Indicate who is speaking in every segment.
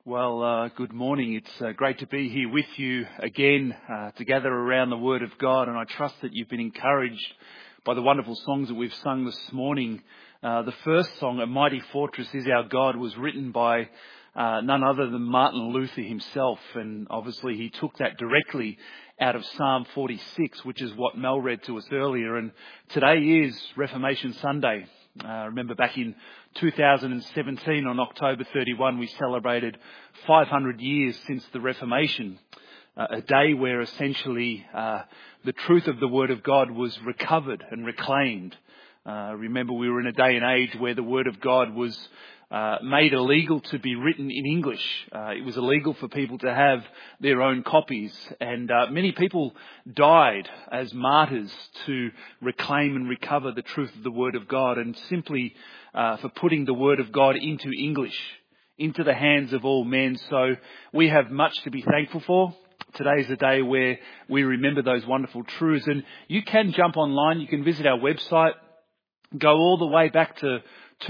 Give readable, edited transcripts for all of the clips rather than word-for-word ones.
Speaker 1: Well, good morning. It's great to be here with you again to gather around the Word of God, and I trust that you've been encouraged by the wonderful songs that we've sung this morning. The first song, "A Mighty Fortress Is Our God," was written by none other than Martin Luther himself, and obviously he took that directly out of Psalm 46, which is what Mel read to us earlier. And today is Reformation Sunday. Remember back in 2017 on October 31, we celebrated 500 years since the Reformation, a day where essentially the truth of the Word of God was recovered and reclaimed. Remember, we were in a day and age where the Word of God was made illegal to be written in English. It was illegal for people to have their own copies, and many people died as martyrs to reclaim and recover the truth of the Word of God, and simply for putting the Word of God into English, into the hands of all men. So we have much to be thankful for. Today is a day where we remember those wonderful truths, and you can jump online, you can visit our website, go all the way back to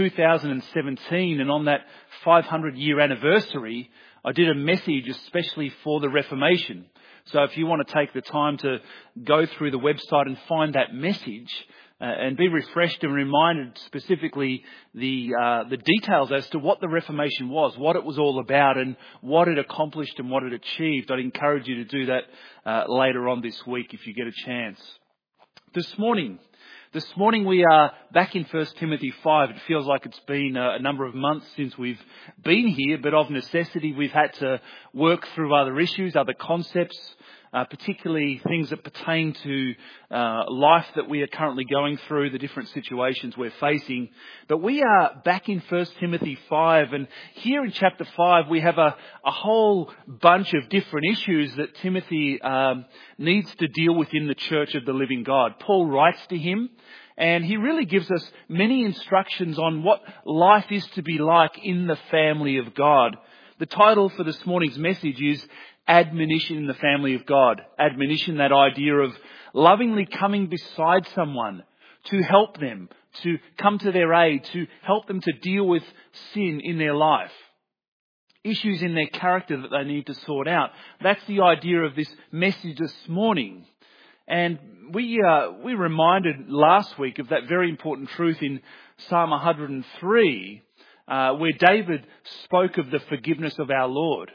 Speaker 1: 2017, and on that 500-year anniversary, I did a message especially for the Reformation. So if you want to take the time to go through the website and find that message and be refreshed and reminded specifically the details as to what the Reformation was, what it was all about, and what it accomplished and what it achieved, I'd encourage you to do that later on this week if you get a chance. This morning we are back in 1 Timothy 5. It feels like it's been a number of months since we've been here, but of necessity we've had to work through other issues, other concepts, particularly things that pertain to life that we are currently going through, the different situations we're facing. But we are back in 1 Timothy 5, and here in chapter 5 we have a whole bunch of different issues that Timothy needs to deal with in the church of the living God. Paul writes to him, and he really gives us many instructions on what life is to be like in the family of God. The title for this morning's message is Admonition in the Family of God. Admonition, that idea of lovingly coming beside someone to help them, to come to their aid, to help them to deal with sin in their life, issues in their character that they need to sort out. That's the idea of this message this morning. And we reminded last week of that very important truth in Psalm 103, where David spoke of the forgiveness of our Lord.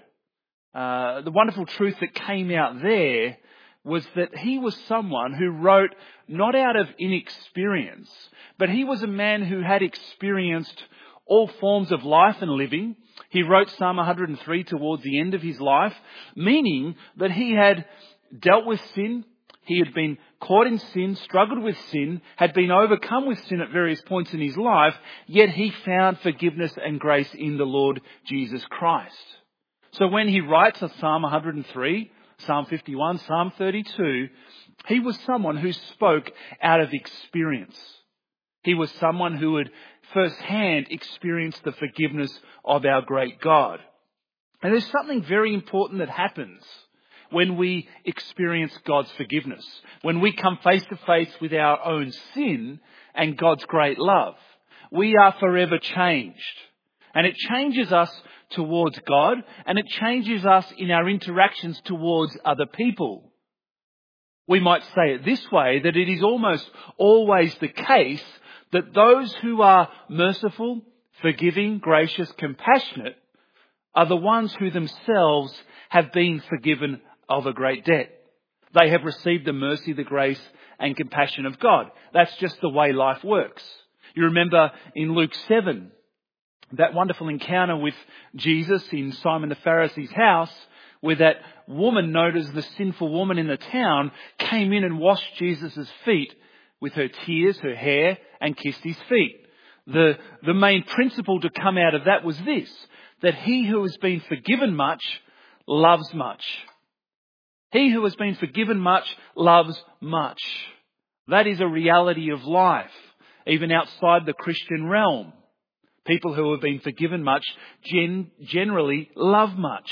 Speaker 1: The wonderful truth that came out there was that he was someone who wrote not out of inexperience, but he was a man who had experienced all forms of life and living. He wrote Psalm 103 towards the end of his life, meaning that he had dealt with sin. He had been caught in sin, struggled with sin, had been overcome with sin at various points in his life, yet he found forgiveness and grace in the Lord Jesus Christ. So when he writes a Psalm 103, Psalm 51, Psalm 32, he was someone who spoke out of experience. He was someone who had firsthand experienced the forgiveness of our great God. And there's something very important that happens when we experience God's forgiveness, when we come face to face with our own sin and God's great love. We are forever changed. And it changes us towards God, and it changes us in our interactions towards other people. We might say it this way, that it is almost always the case that those who are merciful, forgiving, gracious, compassionate are the ones who themselves have been forgiven of a great debt. They have received the mercy, the grace and compassion of God. That's just the way life works. You remember in Luke 7, that wonderful encounter with Jesus in Simon the Pharisee's house, where that woman, known as the sinful woman in the town, came in and washed Jesus' feet with her tears, her hair, and kissed his feet. The main principle to come out of that was this, that he who has been forgiven much loves much. He who has been forgiven much loves much. That is a reality of life, even outside the Christian realm. People who have been forgiven much generally love much.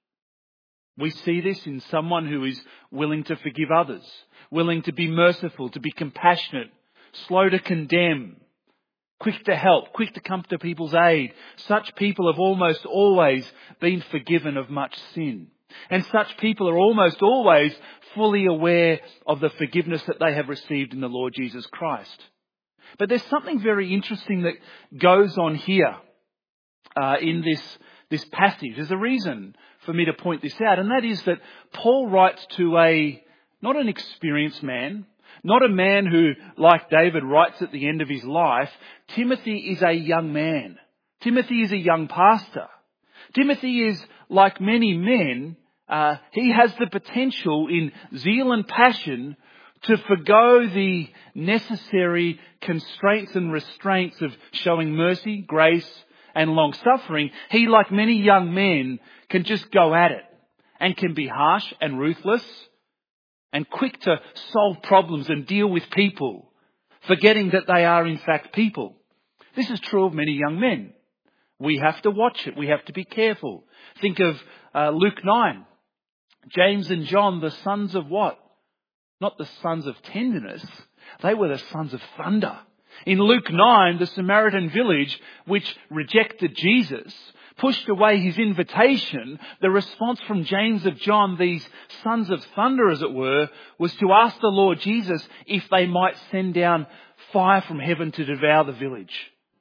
Speaker 1: We see this in someone who is willing to forgive others, willing to be merciful, to be compassionate, slow to condemn, quick to help, quick to come to people's aid. Such people have almost always been forgiven of much sin. And such people are almost always fully aware of the forgiveness that they have received in the Lord Jesus Christ. But there's something very interesting that goes on here in this passage. There's a reason for me to point this out, and that is that Paul writes to not an experienced man, not a man who, like David, writes at the end of his life. Timothy is a young man. Timothy is a young pastor. Timothy is, like many men, he has the potential in zeal and passion to forgo the necessary constraints and restraints of showing mercy, grace, and long-suffering. He, like many young men, can just go at it and can be harsh and ruthless and quick to solve problems and deal with people, forgetting that they are in fact people. This is true of many young men. We have to watch it. We have to be careful. Think of Luke 9. James and John, the sons of what? Not the sons of tenderness. They were the sons of thunder. In Luke 9, the Samaritan village, which rejected Jesus, pushed away his invitation. The response from James of John, these sons of thunder as it were, was to ask the Lord Jesus if they might send down fire from heaven to devour the village.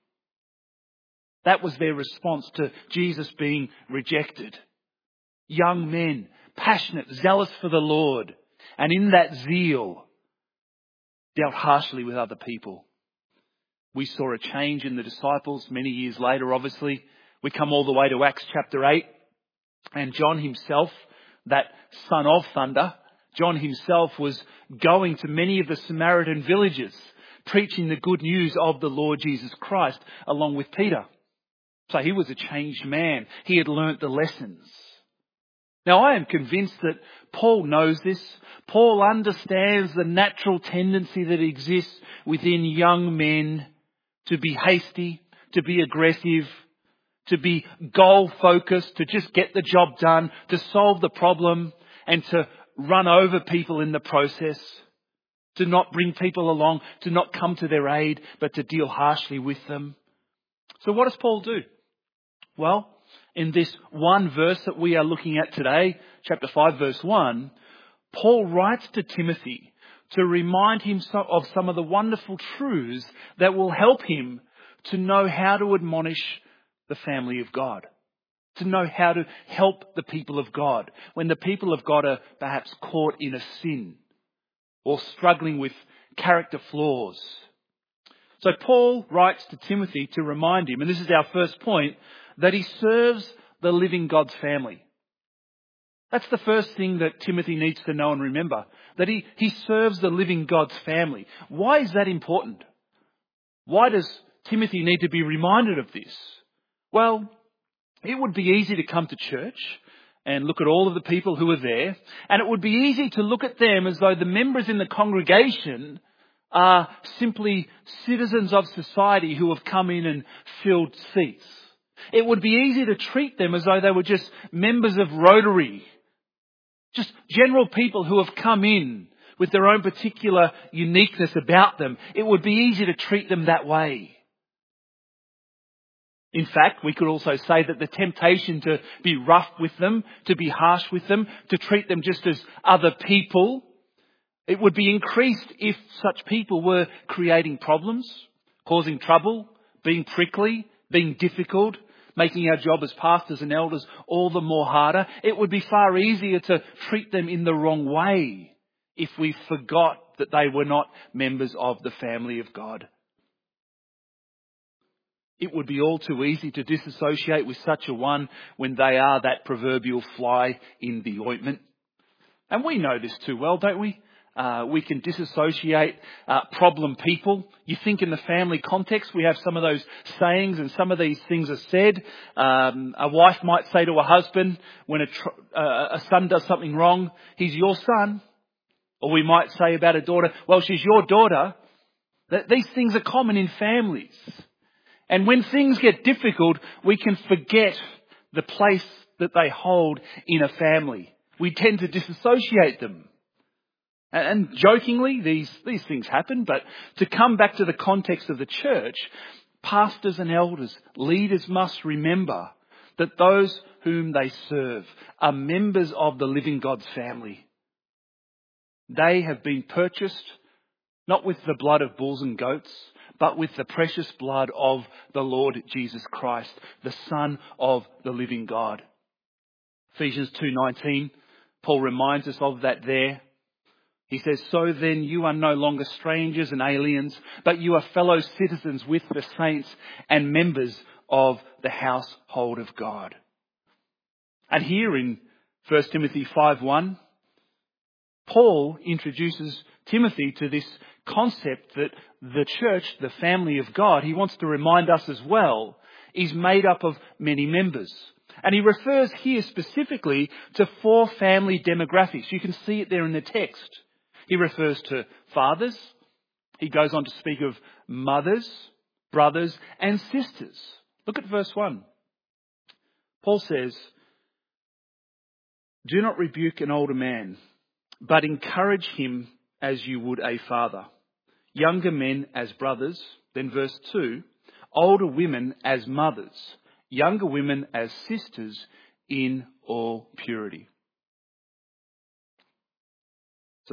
Speaker 1: That was their response to Jesus being rejected. Young men, passionate, zealous for the Lord, and in that zeal, dealt harshly with other people. We saw a change in the disciples many years later, obviously. We come all the way to Acts chapter 8, and John himself, that son of thunder, John himself was going to many of the Samaritan villages, preaching the good news of the Lord Jesus Christ, along with Peter. So he was a changed man. He had learnt the lessons. Now, I am convinced that Paul knows this. Paul understands the natural tendency that exists within young men to be hasty, to be aggressive, to be goal-focused, to just get the job done, to solve the problem, and to run over people in the process, to not bring people along, to not come to their aid, but to deal harshly with them. So what does Paul do? Well, in this one verse that we are looking at today, chapter 5, verse 1, Paul writes to Timothy to remind him of some of the wonderful truths that will help him to know how to admonish the family of God, to know how to help the people of God when the people of God are perhaps caught in a sin or struggling with character flaws. So Paul writes to Timothy to remind him, and this is our first point, that he serves the living God's family. That's the first thing that Timothy needs to know and remember, that he serves the living God's family. Why is that important? Why does Timothy need to be reminded of this? Well, it would be easy to come to church and look at all of the people who are there, and it would be easy to look at them as though the members in the congregation are simply citizens of society who have come in and filled seats. It would be easy to treat them as though they were just members of Rotary, just general people who have come in with their own particular uniqueness about them. It would be easy to treat them that way. In fact, we could also say that the temptation to be rough with them, to be harsh with them, to treat them just as other people, it would be increased if such people were creating problems, causing trouble, being prickly, being difficult, making our job as pastors and elders all the more harder. It would be far easier to treat them in the wrong way if we forgot that they were not members of the family of God. It would be all too easy to disassociate with such a one when they are that proverbial fly in the ointment. And we know this too well, don't we? We can disassociate problem people. You think in the family context, we have some of those sayings and some of these things are said. A wife might say to a husband when a son does something wrong, he's your son. Or we might say about a daughter, well, she's your daughter. These things are common in families. And when things get difficult, we can forget the place that they hold in a family. We tend to disassociate them. And jokingly, these things happen, but to come back to the context of the church, Pastors and elders, leaders must remember that those whom they serve are members of the living God's family. They have been purchased not with the blood of bulls and goats, but with the precious blood of the Lord Jesus Christ, the Son of the living God. Ephesians 2:19, Paul reminds us of that there. He says, "So then you are no longer strangers and aliens, but you are fellow citizens with the saints and members of the household of God." And here in 1 Timothy 5:1, Paul introduces Timothy to this concept that the church, the family of God, he wants to remind us as well, is made up of many members. And he refers here specifically to 4 family demographics. You can see it there in the text. He refers to fathers. He goes on to speak of mothers, brothers, and sisters. Look at verse 1. Paul says, "Do not rebuke an older man, but encourage him as you would a father. Younger men as brothers." Then verse 2, "Older women as mothers, younger women as sisters in all purity." So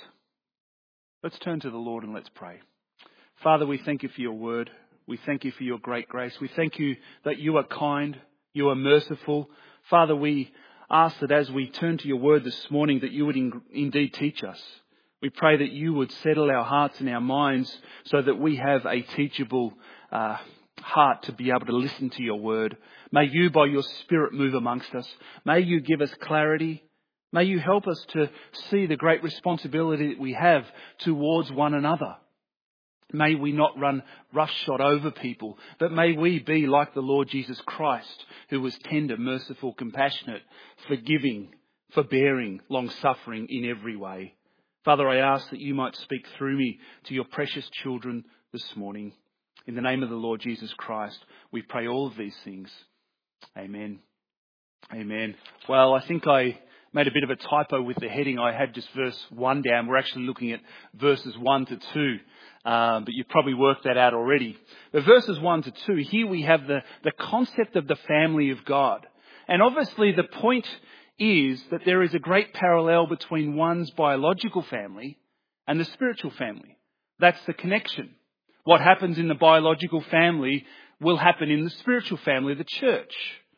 Speaker 1: let's turn to the Lord and let's pray. Father, we thank you for your word. We thank you for your great grace. We thank you that you are kind, you are merciful. Father, we ask that as we turn to your word this morning, that you would indeed teach us. We pray that you would settle our hearts and our minds so that we have a teachable heart to be able to listen to your word. May you, by your Spirit, move amongst us. May you give us clarity. May you help us to see the great responsibility that we have towards one another. May we not run roughshod over people, but may we be like the Lord Jesus Christ, who was tender, merciful, compassionate, forgiving, forbearing, long-suffering in every way. Father, I ask that you might speak through me to your precious children this morning. In the name of the Lord Jesus Christ, we pray all of these things. Amen. Amen. Well, I think I made a bit of a typo with the heading. I had just verse 1 down. We're actually looking at verses 1 to 2. But you've probably worked that out already. But verses 1 to 2, here we have the concept of the family of God. And obviously the point is that there is a great parallel between one's biological family and the spiritual family. That's the connection. What happens in the biological family will happen in the spiritual family, the church.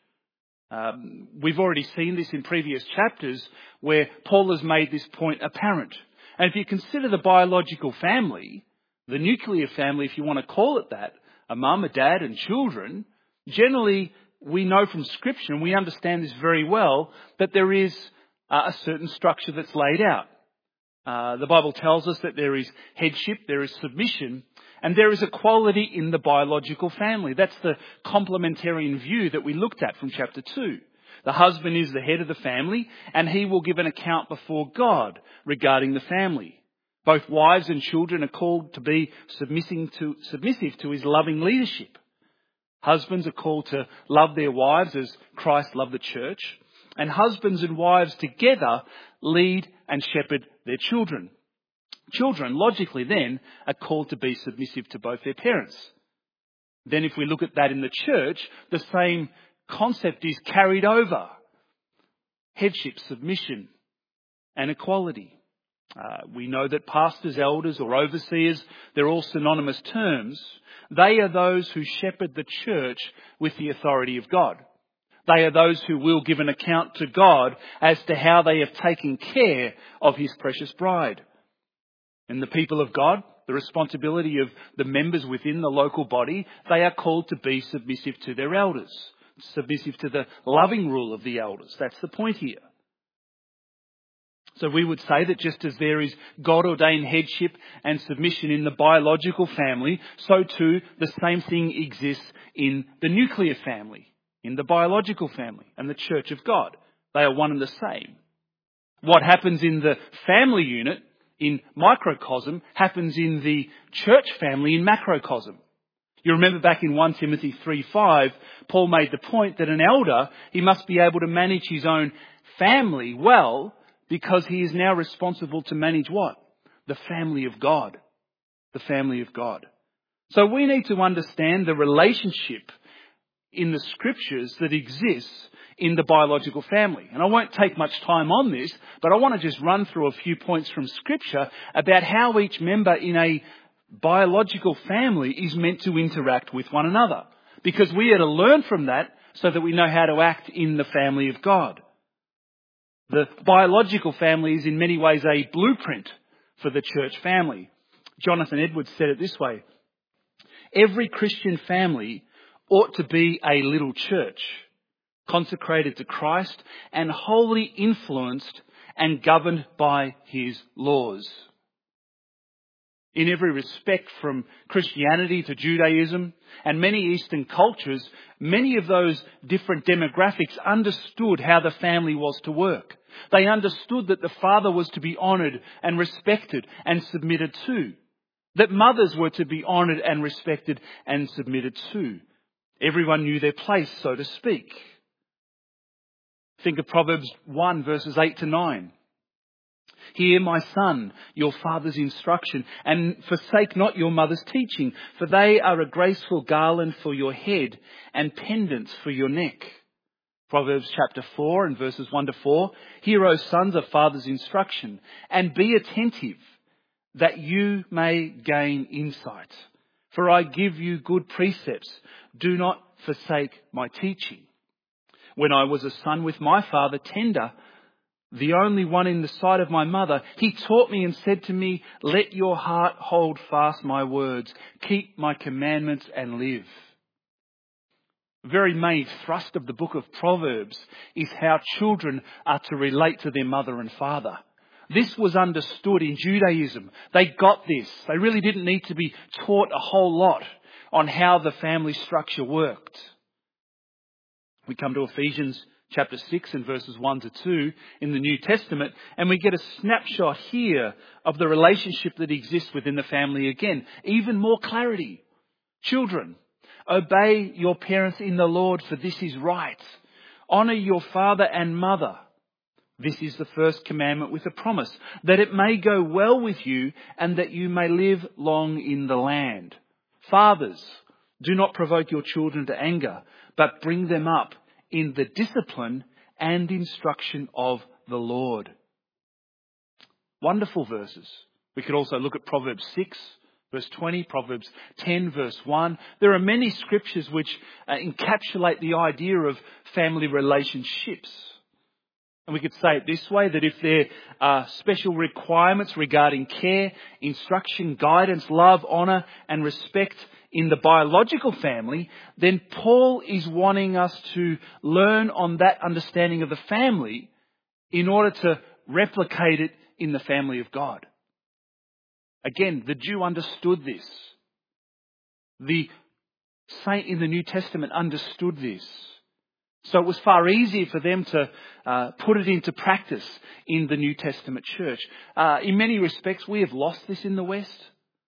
Speaker 1: We've already seen this in previous chapters where Paul has made this point apparent. And if you consider the biological family, the nuclear family, if you want to call it that, a mum, a dad and children, generally we know from Scripture, and we understand this very well, that there is a certain structure that's laid out. The Bible tells us that there is headship, there is submission, and there is equality in the biological family. That's the complementarian view that we looked at from chapter 2. The husband is the head of the family, and he will give an account before God regarding the family. Both wives and children are called to be submissive to his loving leadership. Husbands are called to love their wives as Christ loved the church. And husbands and wives together lead and shepherd their children. Children, logically then, are called to be submissive to both their parents. Then if we look at that in the church, the same concept is carried over. Headship, submission, and equality. We know that pastors, elders or overseers, they're all synonymous terms. They are those who shepherd the church with the authority of God. They are those who will give an account to God as to how they have taken care of his precious bride. And the people of God, the responsibility of the members within the local body, they are called to be submissive to their elders, submissive to the loving rule of the elders. That's the point here. So we would say that just as there is God-ordained headship and submission in the biological family, so too the same thing exists in the nuclear family, in the biological family and the church of God. They are one and the same. What happens in the family unit, in microcosm, happens in the church family in macrocosm. You remember back in 1 Timothy 3:5, Paul made the point that an elder, he must be able to manage his own family well, because he is now responsible to manage what? The family of God. The family of God. So we need to understand the relationship in the scriptures that exists in the biological family. And I won't take much time on this, but I want to just run through a few points from scripture about how each member in a biological family is meant to interact with one another. Because we are to learn from that so that we know how to act in the family of God. The biological family is in many ways a blueprint for the church family. Jonathan Edwards said it this way: every Christian family ought to be a little church, consecrated to Christ and wholly influenced and governed by his laws. In every respect, from Christianity to Judaism and many Eastern cultures, many of those different demographics understood how the family was to work. They understood that the father was to be honoured and respected and submitted to. That mothers were to be honoured and respected and submitted to. Everyone knew their place, so to speak. Think of Proverbs 1 verses 8 to 9. Hear, my son, your father's instruction, and forsake not your mother's teaching, for they are a graceful garland for your head and pendants for your neck. Proverbs chapter 4 and verses 1 to 4. Hear, O sons, of father's instruction, and be attentive, that you may gain insight. For I give you good precepts. Do not forsake my teaching. When I was a son with my father, tender, the only one in the sight of my mother, he taught me and said to me, let your heart hold fast my words, keep my commandments and live. The very main thrust of the book of Proverbs is how children are to relate to their mother and father. This was understood in Judaism. They got this. They really didn't need to be taught a whole lot on how the family structure worked. We come to Ephesians chapter 6 and verses 1 to 2 in the New Testament, and we get a snapshot here of the relationship that exists within the family again. Even more clarity. Children, obey your parents in the Lord, for this is right. Honour your father and mother. This is the first commandment with a promise, that it may go well with you and that you may live long in the land. Fathers, do not provoke your children to anger, but bring them up in the discipline and instruction of the Lord. Wonderful verses. We could also look at Proverbs 6, verse 20, Proverbs 10, verse 1. There are many scriptures which encapsulate the idea of family relationships. And we could say it this way, that if there are special requirements regarding care, instruction, guidance, love, honour and respect in the biological family, then Paul is wanting us to learn on that understanding of the family in order to replicate it in the family of God. Again, the Jew understood this. The saint in the New Testament understood this. So it was far easier for them to put it into practice in the New Testament church. In many respects, we have lost this in the West.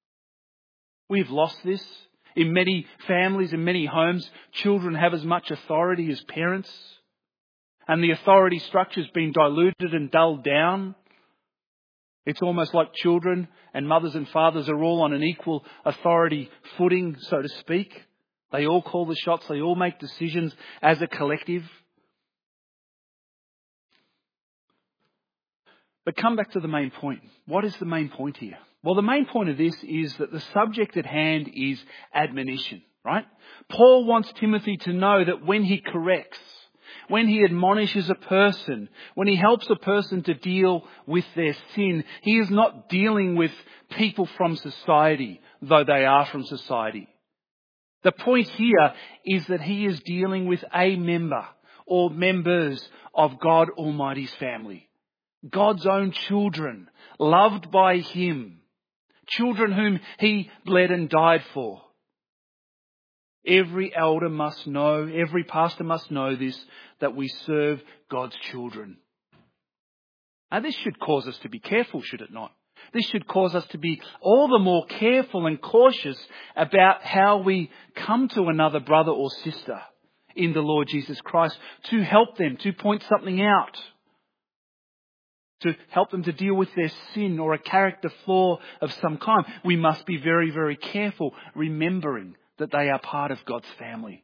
Speaker 1: We have lost this. In many families, in many homes, children have as much authority as parents. And the authority structure has been diluted and dulled down. It's almost like children and mothers and fathers are all on an equal authority footing, so to speak. They all call the shots. They all make decisions as a collective. But come back to the main point. What is the main point here? Well, the main point of this is that the subject at hand is admonition, right? Paul wants Timothy to know that when he corrects, when he admonishes a person, when he helps a person to deal with their sin, he is not dealing with people from society, though they are from society. The point here is that he is dealing with a member or members of God Almighty's family. God's own children, loved by him. Children whom he bled and died for. Every elder must know, every pastor must know this, that we serve God's children. Now this should cause us to be careful, should it not? This should cause us to be all the more careful and cautious about how we come to another brother or sister in the Lord Jesus Christ to help them, to point something out. to help them to deal with their sin or a character flaw of some kind, we must be very, very careful, remembering that they are part of God's family.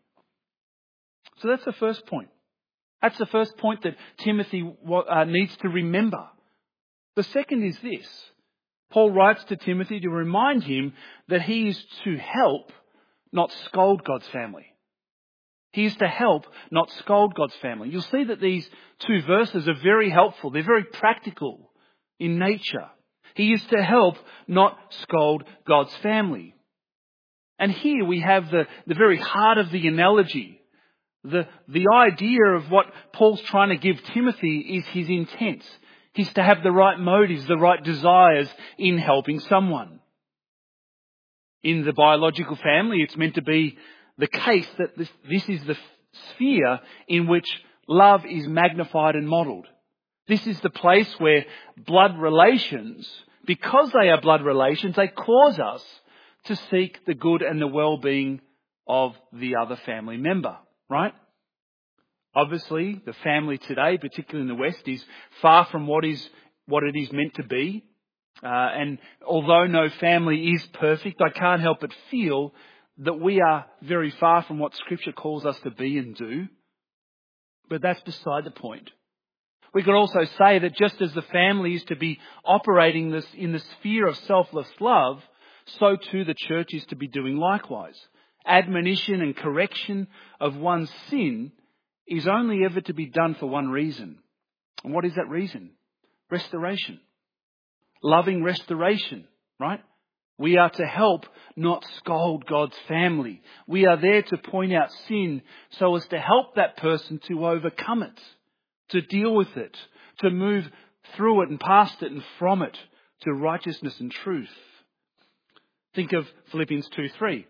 Speaker 1: So that's the first point. That's the first point that Timothy needs to remember. The second is this. Paul writes to Timothy to remind him that he is to help, not scold God's family. He is to help, not scold God's family. You'll see that these two verses are very helpful. They're very practical in nature. He is to help, not scold God's family. And here we have the very heart of the analogy. The idea of what Paul's trying to give Timothy is his intent. He's to have the right motives, the right desires in helping someone. In the biological family, it's meant to be the case that this is the sphere in which love is magnified and modelled. This is the place where blood relations, because they are blood relations, they cause us to seek the good and the well-being of the other family member, right? Obviously, the family today, particularly in the West, is far from what it is meant to be. And although no family is perfect, I can't help but feel that we are very far from what Scripture calls us to be and do. But that's beside the point. We could also say that just as the family is to be operating this in the sphere of selfless love, so too the church is to be doing likewise. Admonition and correction of one's sin is only ever to be done for one reason. And what is that reason? Restoration. Loving restoration, right? We are to help, not scold God's family. We are there to point out sin so as to help that person to overcome it, to deal with it, to move through it and past it and from it to righteousness and truth. Think of Philippians 2:3.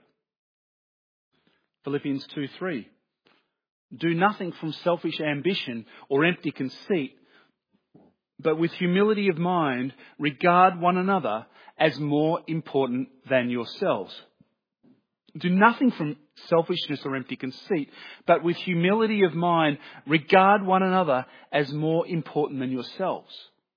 Speaker 1: Philippians 2:3. Do nothing from selfish ambition or empty conceit, but with humility of mind, regard one another as more important than yourselves. Do nothing from selfishness or empty conceit, but with humility of mind, regard one another as more important than yourselves.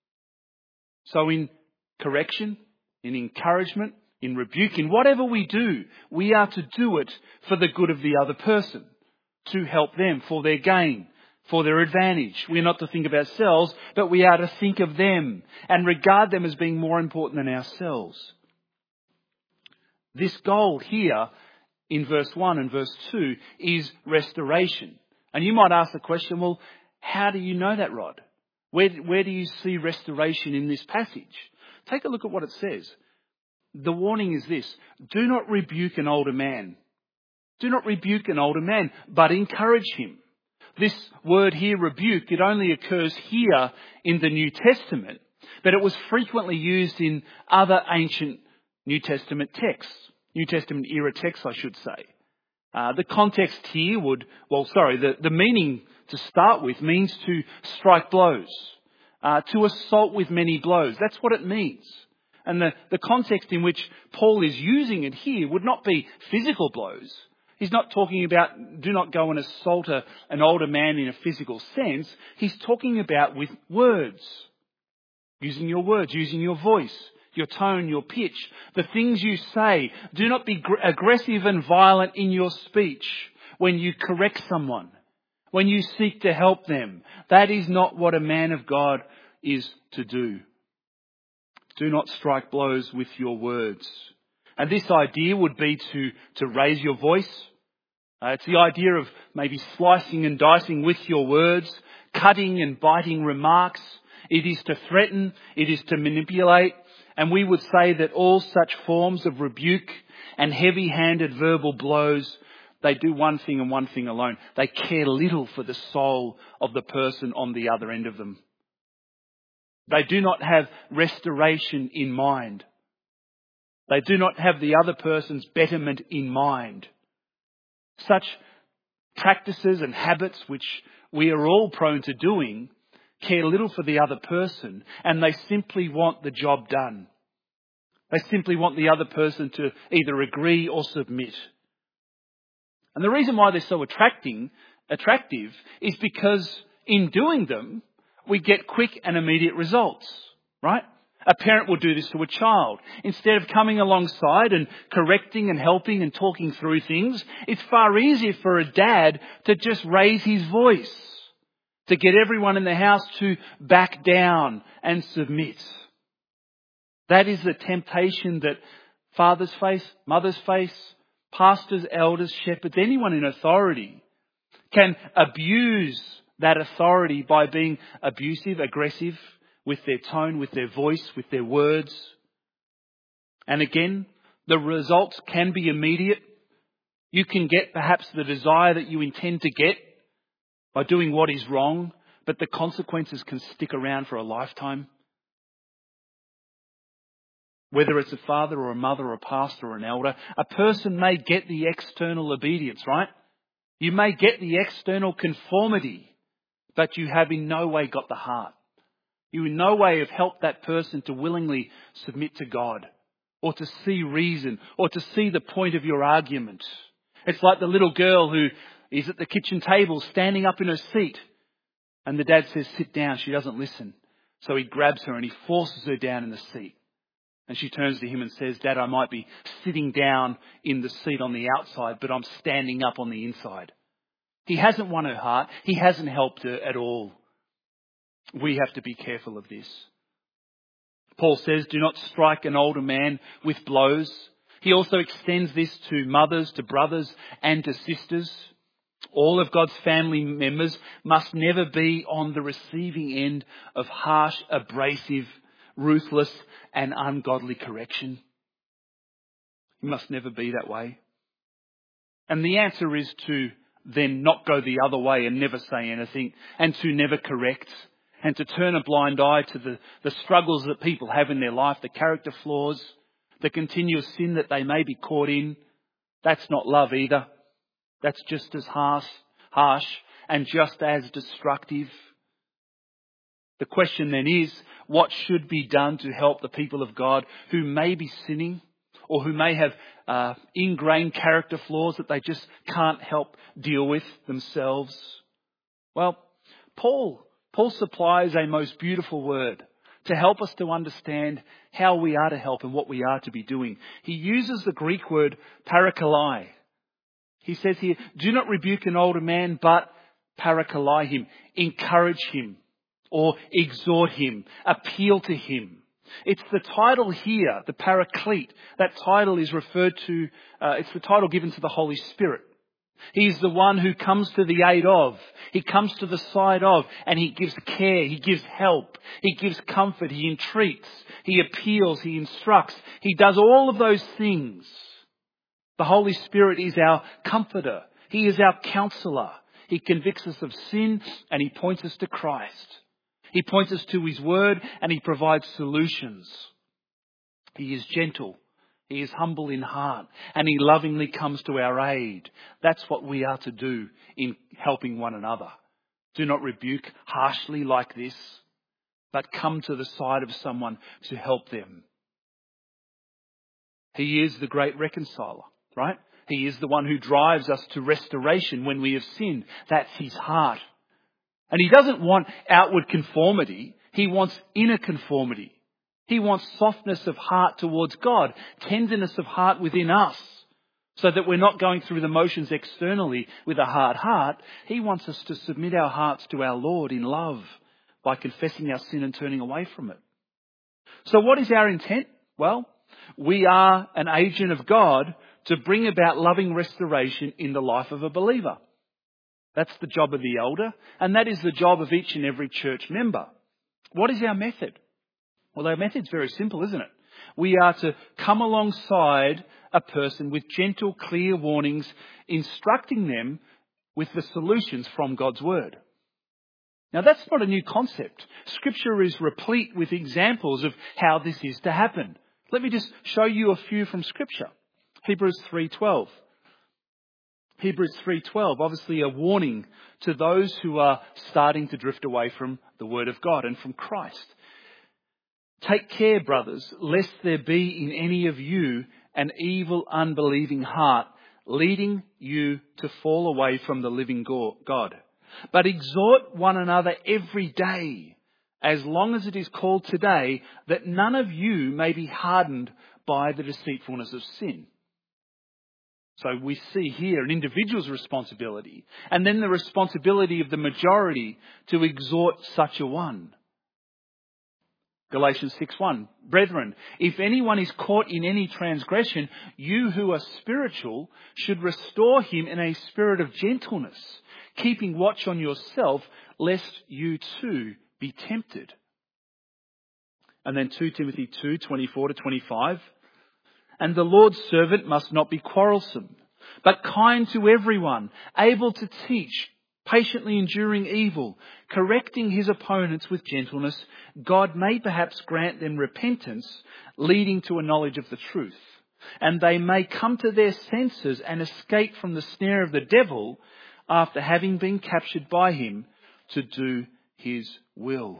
Speaker 1: So in correction, in encouragement, in rebuke, in whatever we do, we are to do it for the good of the other person, to help them, for their gain, for their advantage. We are not to think of ourselves, but we are to think of them and regard them as being more important than ourselves. This goal here in verse 1 and verse 2 is restoration. And you might ask the question, well, how do you know that, Rod? Where do you see restoration in this passage? Take a look at what it says. The warning is this: do not rebuke an older man. Do not rebuke an older man, but encourage him. This word here, rebuke, it only occurs here in the New Testament, but it was frequently used in other ancient New Testament texts, New Testament era texts, I should say. The context here the meaning to start with means to strike blows, to assault with many blows. That's what it means. And the context in which Paul is using it here would not be physical blows. He's not talking about do not go and assault an older man in a physical sense. He's talking about with words. Using your words, using your voice, your tone, your pitch, the things you say. Do not be aggressive and violent in your speech when you correct someone, when you seek to help them. That is not what a man of God is to do. Do not strike blows with your words. And this idea would be to raise your voice. It's the idea of maybe slicing and dicing with your words, cutting and biting remarks. It is to threaten. It is to manipulate. And we would say that all such forms of rebuke and heavy-handed verbal blows, they do one thing and one thing alone. They care little for the soul of the person on the other end of them. They do not have restoration in mind. They do not have the other person's betterment in mind. Such practices and habits, which we are all prone to doing, care little for the other person, and they simply want the job done. They simply want the other person to either agree or submit. And the reason why they're so attractive is because in doing them, we get quick and immediate results, right? A parent will do this to a child. Instead of coming alongside and correcting and helping and talking through things, it's far easier for a dad to just raise his voice, to get everyone in the house to back down and submit. That is the temptation that fathers face, mothers face, pastors, elders, shepherds, anyone in authority can abuse that authority by being abusive, aggressive, with their tone, with their voice, with their words. And again, the results can be immediate. You can get perhaps the desire that you intend to get by doing what is wrong, but the consequences can stick around for a lifetime. Whether it's a father or a mother or a pastor or an elder, a person may get the external obedience, right? You may get the external conformity, but you have in no way got the heart. You in no way have helped that person to willingly submit to God, or to see reason, or to see the point of your argument. It's like the little girl who is at the kitchen table standing up in her seat, and the dad says, sit down. She doesn't listen. So he grabs her and he forces her down in the seat. And she turns to him and says, Dad, I might be sitting down in the seat on the outside, but I'm standing up on the inside. He hasn't won her heart. He hasn't helped her at all. We have to be careful of this. Paul says, do not strike an older man with blows. He also extends this to mothers, to brothers, and to sisters. All of God's family members must never be on the receiving end of harsh, abrasive, ruthless, and ungodly correction. You must never be that way. And the answer is to then not go the other way and never say anything, and to never correct, and to turn a blind eye to the struggles that people have in their life, the character flaws, the continuous sin that they may be caught in. That's not love either. That's just as harsh and just as destructive. The question then is, what should be done to help the people of God who may be sinning, or who may have ingrained character flaws that they just can't help deal with themselves? Well, Paul supplies a most beautiful word to help us to understand how we are to help and what we are to be doing. He uses the Greek word parakalai. He says here, do not rebuke an older man, but parakalai him, encourage him, or exhort him, appeal to him. It's the title here, the Paraclete. That title is referred to, it's the title given to the Holy Spirit. He's the one who comes to the aid of, he comes to the side of, and he gives care, he gives help, he gives comfort, he entreats, he appeals, he instructs. He does all of those things. The Holy Spirit is our comforter. He is our counselor. He convicts us of sin and he points us to Christ. He points us to his word and he provides solutions. He is gentle. He is humble in heart and he lovingly comes to our aid. That's what we are to do in helping one another. Do not rebuke harshly like this, but come to the side of someone to help them. He is the great reconciler, right? He is the one who drives us to restoration when we have sinned. That's his heart. And he doesn't want outward conformity. He wants inner conformity. He wants softness of heart towards God, tenderness of heart within us, so that we're not going through the motions externally with a hard heart. He wants us to submit our hearts to our Lord in love by confessing our sin and turning away from it. So what is our intent? Well, we are an agent of God to bring about loving restoration in the life of a believer. That's the job of the elder, and that is the job of each and every church member. What is our method? Well, our method's very simple, isn't it? We are to come alongside a person with gentle, clear warnings, instructing them with the solutions from God's word. Now, that's not a new concept. Scripture is replete with examples of how this is to happen. Let me just show you a few from Scripture. Hebrews 3:12. Hebrews 3:12, obviously a warning to those who are starting to drift away from the word of God and from Christ. Take care, brothers, lest there be in any of you an evil, unbelieving heart, leading you to fall away from the living God. But exhort one another every day, as long as it is called today, that none of you may be hardened by the deceitfulness of sin. So we see here an individual's responsibility, and then the responsibility of the majority to exhort such a one. Galatians 6:1, Brethren, if anyone is caught in any transgression, you who are spiritual should restore him in a spirit of gentleness, keeping watch on yourself, lest you too be tempted. And then 2 Timothy 2:24-25, and the Lord's servant must not be quarrelsome, but kind to everyone, able to teach, patiently enduring evil, correcting his opponents with gentleness. God may perhaps grant them repentance, leading to a knowledge of the truth, and they may come to their senses and escape from the snare of the devil after having been captured by him to do his will.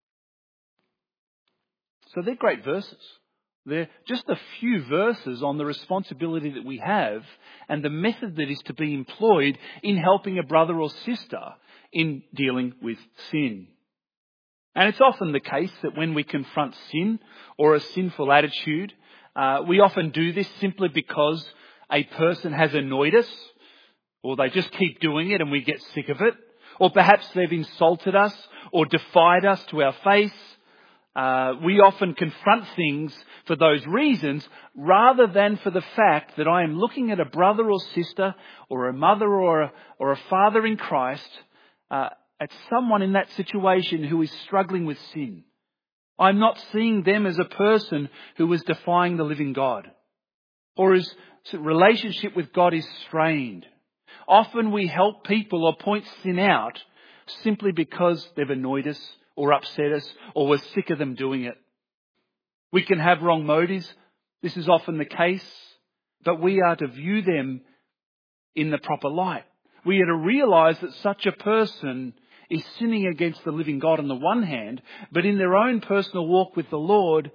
Speaker 1: So they're great verses. They're just a few verses on the responsibility that we have and the method that is to be employed in helping a brother or sister in dealing with sin. And it's often the case that when we confront sin or a sinful attitude, we often do this simply because a person has annoyed us, or they just keep doing it and we get sick of it, or perhaps they've insulted us or defied us to our face. We often confront things for those reasons rather than for the fact that I am looking at a brother or sister or a mother or a father in Christ, at someone in that situation who is struggling with sin. I'm not seeing them as a person who is defying the living God or whose relationship with God is strained. Often we help people or point sin out simply because they've annoyed us or upset us, or we're sick of them doing it. We can have wrong motives. This is often the case. But we are to view them in the proper light. We are to realise that such a person is sinning against the living God on the one hand, but in their own personal walk with the Lord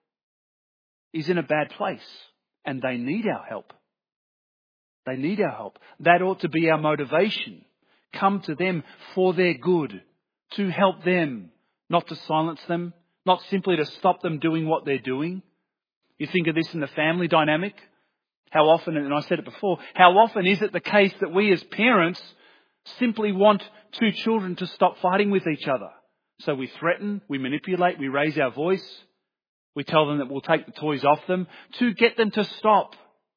Speaker 1: is in a bad place. And they need our help. They need our help. That ought to be our motivation. Come to them for their good, to help them, not to silence them, not simply to stop them doing what they're doing. You think of this in the family dynamic. How often, and I said it before, how often is it the case that we as parents simply want two children to stop fighting with each other? So we threaten, we manipulate, we raise our voice, we tell them that we'll take the toys off them to get them to stop.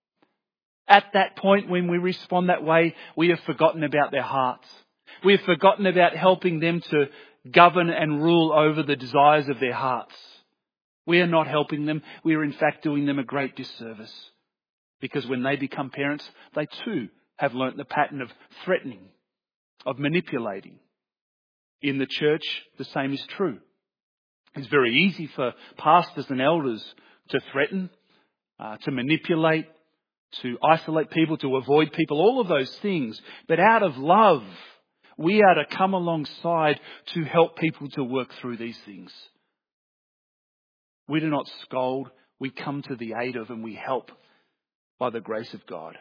Speaker 1: At that point, when we respond that way, we have forgotten about their hearts. We have forgotten about helping them to govern and rule over the desires of their hearts. We are not helping them. We are in fact doing them a great disservice. Because when they become parents, they too have learnt the pattern of threatening, of manipulating. In the church, the same is true. It's very easy for pastors and elders to threaten, to manipulate, to isolate people, to avoid people, all of those things. But out of love, we are to come alongside to help people to work through these things. We do not scold, we come to the aid of and we help by the grace of God.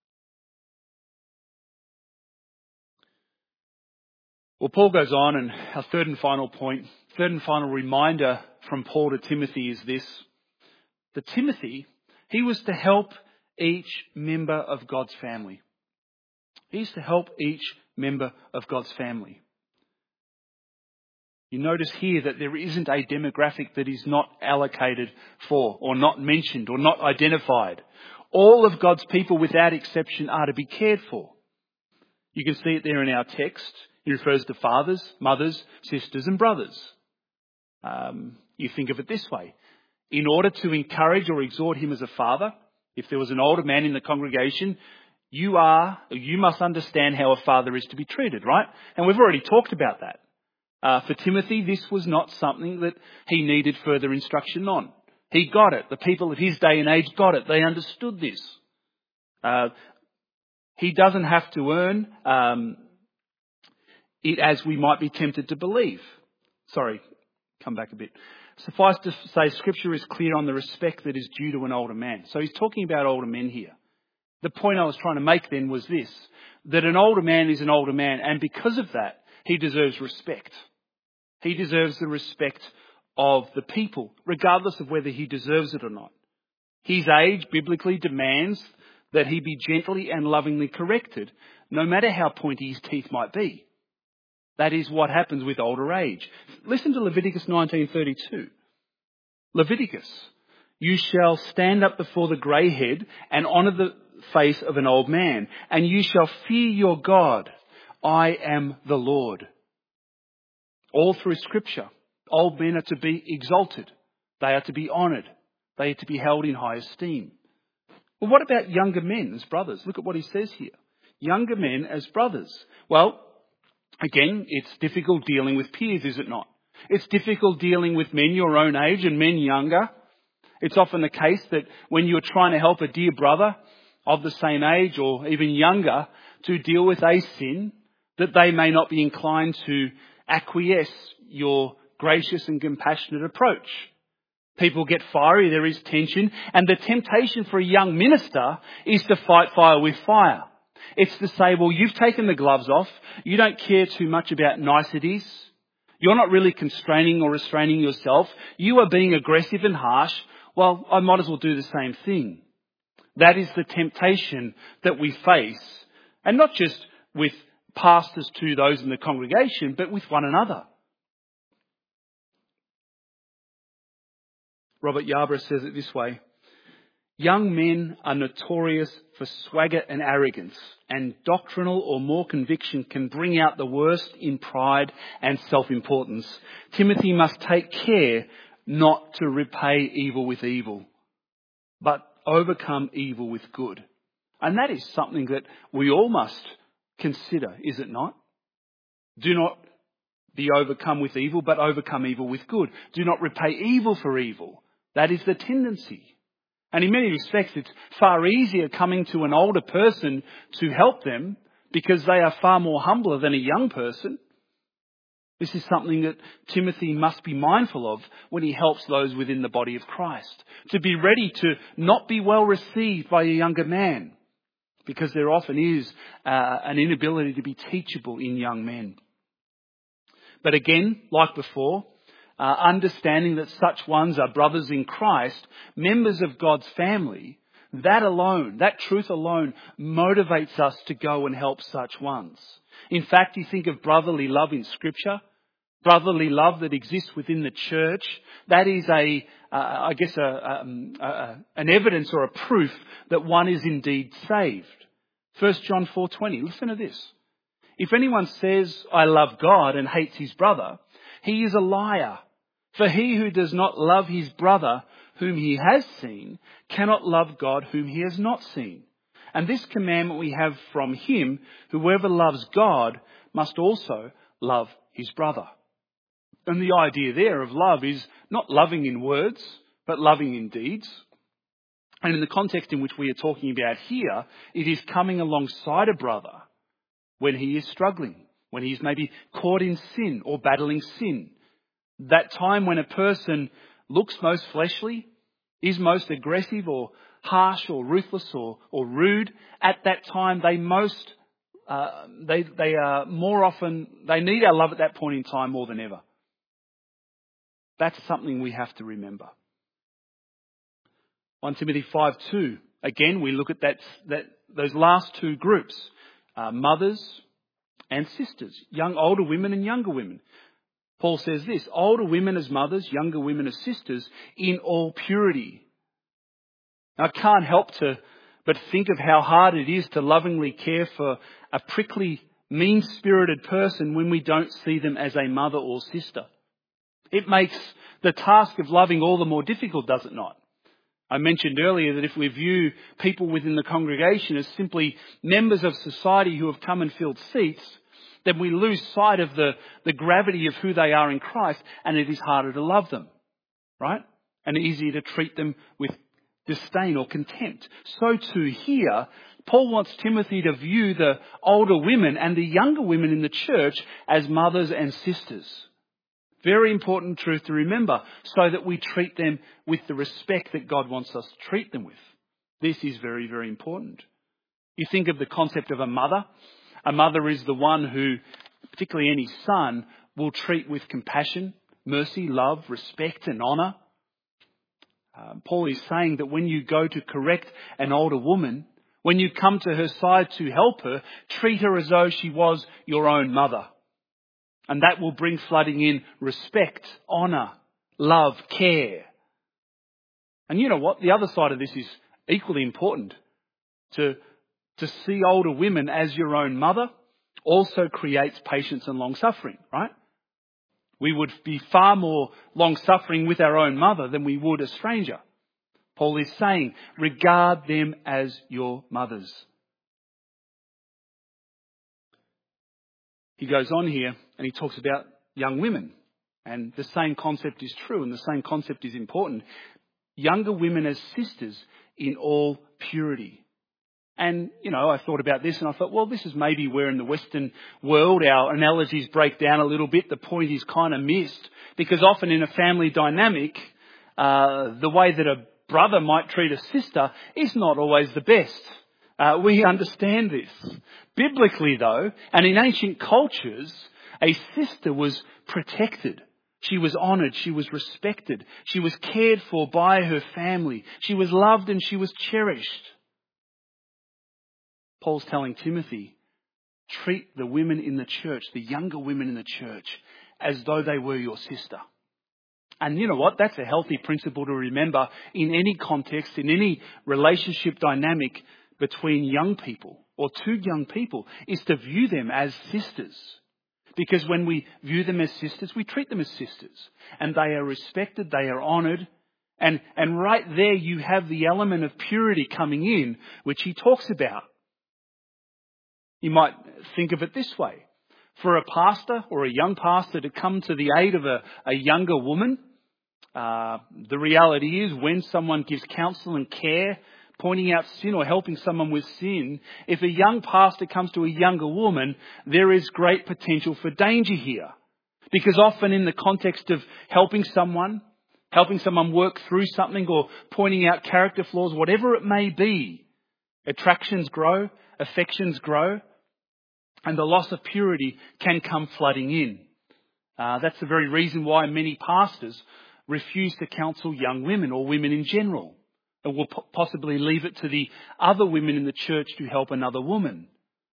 Speaker 1: Well, Paul goes on, and our third and final point, third and final reminder from Paul to Timothy is this. That Timothy, he was to help each member of God's family. He's to help each member of God's family. You notice here that there isn't a demographic that is not allocated for, or not mentioned, or not identified. All of God's people, without exception, are to be cared for. You can see it there in our text. He refers to fathers, mothers, sisters and brothers. You think of it this way. In order to encourage or exhort him as a father, if there was an older man in the congregation, you must understand how a father is to be treated, right? And we've already talked about that. For Timothy, this was not something that he needed further instruction on. He got it. The people of his day and age got it. They understood this. He doesn't have to earn it as we might be tempted to believe. Sorry, come back a bit. Suffice to say, Scripture is clear on the respect that is due to an older man. So he's talking about older men here. The point I was trying to make then was this, that an older man is an older man, and because of that, he deserves respect. He deserves the respect of the people, regardless of whether he deserves it or not. His age biblically demands that he be gently and lovingly corrected, no matter how pointy his teeth might be. That is what happens with older age. Listen to Leviticus 19:32. Leviticus, you shall stand up before the grey head and honour the face of an old man, and you shall fear your God. I am the Lord. All through Scripture, old men are to be exalted. They are to be honoured. They are to be held in high esteem. Well, what about younger men as brothers? Look at what he says here. Younger men as brothers. Well, again, it's difficult dealing with peers, is it not? It's difficult dealing with men your own age and men younger. It's often the case that when you're trying to help a dear brother of the same age or even younger to deal with a sin, that they may not be inclined to acquiesce your gracious and compassionate approach. People get fiery, there is tension, and the temptation for a young minister is to fight fire with fire. It's to say, well, you've taken the gloves off, you don't care too much about niceties, you're not really constraining or restraining yourself, you are being aggressive and harsh, well, I might as well do the same thing. That is the temptation that we face, and not just with pastors to those in the congregation, but with one another. Robert Yarbrough says it this way: young men are notorious for swagger and arrogance, and doctrinal or more conviction can bring out the worst in pride and self-importance. Timothy must take care not to repay evil with evil, but overcome evil with good. And that is something that we all must consider, is it not? Do not be overcome with evil, but overcome evil with good. Do not repay evil for evil. That is the tendency. And in many respects, it's far easier coming to an older person to help them because they are far more humbler than a young person. This is something that Timothy must be mindful of when he helps those within the body of Christ. To be ready to not be well received by a younger man, because there often is an inability to be teachable in young men. But again, like before, understanding that such ones are brothers in Christ, members of God's family, that alone, that truth alone, motivates us to go and help such ones. In fact, you think of brotherly love in Scripture, brotherly love that exists within the church. That is an evidence or a proof that one is indeed saved. 1 John 4:20. Listen to this. If anyone says, I love God, and hates his brother, he is a liar. For he who does not love his brother whom he has seen cannot love God whom he has not seen. And this commandment we have from him: whoever loves God must also love his brother. And the idea there of love is not loving in words, but loving in deeds. And in the context in which we are talking about here, it is coming alongside a brother when he is struggling, when he is maybe caught in sin or battling sin. That time when a person looks most fleshly, is most aggressive or harsh or ruthless or rude, at that time they need our love at that point in time more than ever. That's something we have to remember. 1 Timothy 5:2. Again, we look at those last two groups, mothers and sisters, older women and younger women. Paul says this: older women as mothers, younger women as sisters, in all purity. Now, I can't help but think of how hard it is to lovingly care for a prickly, mean-spirited person when we don't see them as a mother or sister. It makes the task of loving all the more difficult, does it not? I mentioned earlier that if we view people within the congregation as simply members of society who have come and filled seats, then we lose sight of the gravity of who they are in Christ, and it is harder to love them, right? And easier to treat them with disdain or contempt. So too here, Paul wants Timothy to view the older women and the younger women in the church as mothers and sisters. Very important truth to remember, so that we treat them with the respect that God wants us to treat them with. This is very, very important. You think of the concept of a mother. A mother is the one who, particularly any son, will treat with compassion, mercy, love, respect and honour. Paul is saying that when you go to correct an older woman, when you come to her side to help her, treat her as though she was your own mother. And that will bring flooding in respect, honour, love, care. And you know what? The other side of this is equally important. To see older women as your own mother also creates patience and long-suffering, right? We would be far more long-suffering with our own mother than we would a stranger. Paul is saying, regard them as your mothers. He goes on here and he talks about young women. And the same concept is true and the same concept is important. Younger women as sisters in all purity. And, I thought about this and I thought, well, this is maybe where in the Western world our analogies break down a little bit. The point is kind of missed because often in a family dynamic, the way that a brother might treat a sister is not always the best. We understand this. Biblically though, and in ancient cultures, a sister was protected. She was honoured. She was respected. She was cared for by her family. She was loved and she was cherished. Paul's telling Timothy, treat the women in the church, the younger women in the church, as though they were your sister. And you know what? That's a healthy principle to remember in any context, in any relationship dynamic between young people or two young people, is to view them as sisters. Because when we view them as sisters, we treat them as sisters. And they are respected, they are honoured. And right there you have the element of purity coming in, which he talks about. You might think of it this way. For a pastor or a young pastor to come to the aid of a younger woman, the reality is when someone gives counsel and care, pointing out sin or helping someone with sin, if a young pastor comes to a younger woman, there is great potential for danger here. Because often in the context of helping someone work through something or pointing out character flaws, whatever it may be, attractions grow, affections grow, and the loss of purity can come flooding in. That's the very reason why many pastors refuse to counsel young women or women in general, and will possibly leave it to the other women in the church to help another woman.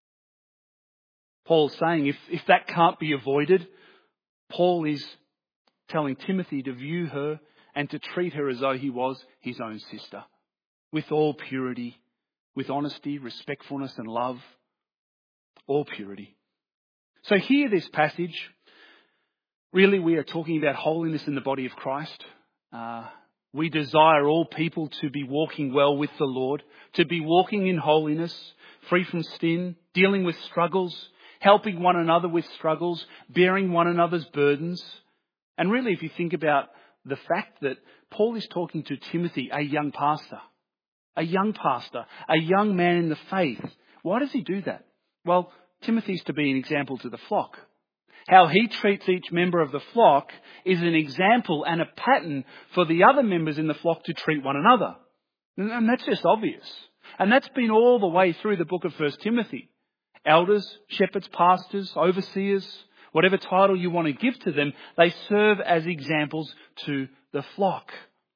Speaker 1: Paul's saying if that can't be avoided, Paul is telling Timothy to view her and to treat her as though he was his own sister, with all purity, with honesty, respectfulness and love. All purity. So here, this passage, really we are talking about holiness in the body of Christ. We desire all people to be walking well with the Lord, to be walking in holiness, free from sin, dealing with struggles, helping one another with struggles, bearing one another's burdens. And really, if you think about the fact that Paul is talking to Timothy, a young pastor, a young man in the faith. Why does he do that? Well, Timothy's to be an example to the flock. How he treats each member of the flock is an example and a pattern for the other members in the flock to treat one another. And that's just obvious. And that's been all the way through the book of 1 Timothy. Elders, shepherds, pastors, overseers, whatever title you want to give to them, they serve as examples to the flock.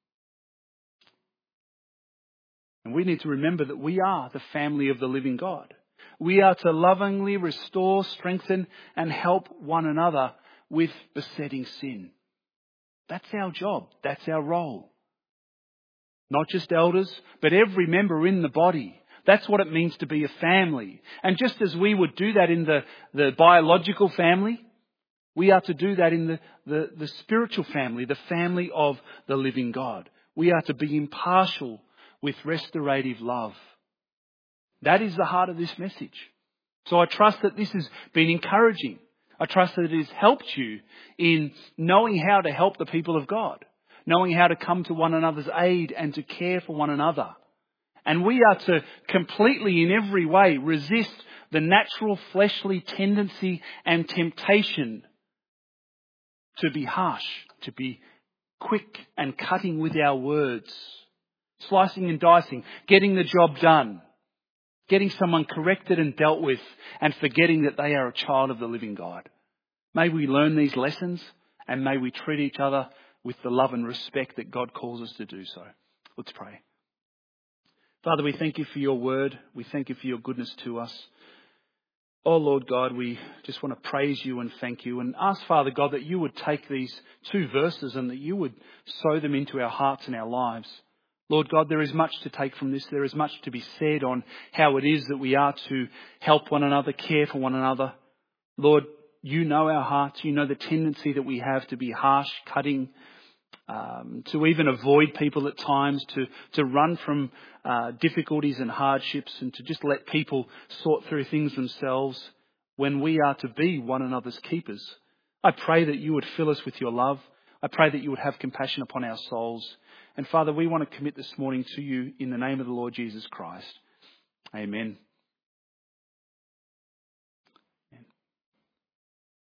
Speaker 1: And we need to remember that we are the family of the living God. We are to lovingly restore, strengthen and help one another with besetting sin. That's our job. That's our role. Not just elders, but every member in the body. That's what it means to be a family. And just as we would do that in the biological family, we are to do that in the spiritual family, the family of the living God. We are to be impartial with restorative love. That is the heart of this message. So I trust that this has been encouraging. I trust that it has helped you in knowing how to help the people of God, knowing how to come to one another's aid and to care for one another. And we are to completely, in every way, resist the natural fleshly tendency and temptation to be harsh, to be quick and cutting with our words, slicing and dicing, getting the job done, getting someone corrected and dealt with, and forgetting that they are a child of the living God. May we learn these lessons and may we treat each other with the love and respect that God calls us to do so. Let's pray. Father, we thank you for your word. We thank you for your goodness to us. Oh, Lord God, we just want to praise you and thank you and ask, Father God, that you would take these two verses and that you would sow them into our hearts and our lives. Lord God, there is much to take from this. There is much to be said on how it is that we are to help one another, care for one another. Lord, you know our hearts. You know the tendency that we have to be harsh, cutting, to even avoid people at times, to run from difficulties and hardships and to just let people sort through things themselves when we are to be one another's keepers. I pray that you would fill us with your love. I pray that you would have compassion upon our souls. And Father, we want to commit this morning to you in the name of the Lord Jesus Christ. Amen.